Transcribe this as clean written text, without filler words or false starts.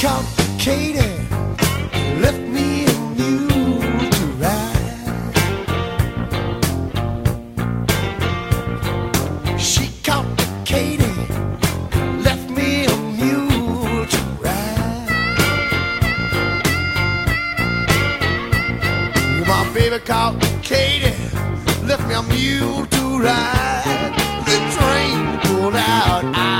Katie left me a mule to ride. She caught the Katie, left me a mule to ride. My baby caught the Katie, left me a mule to ride. The train pulled out.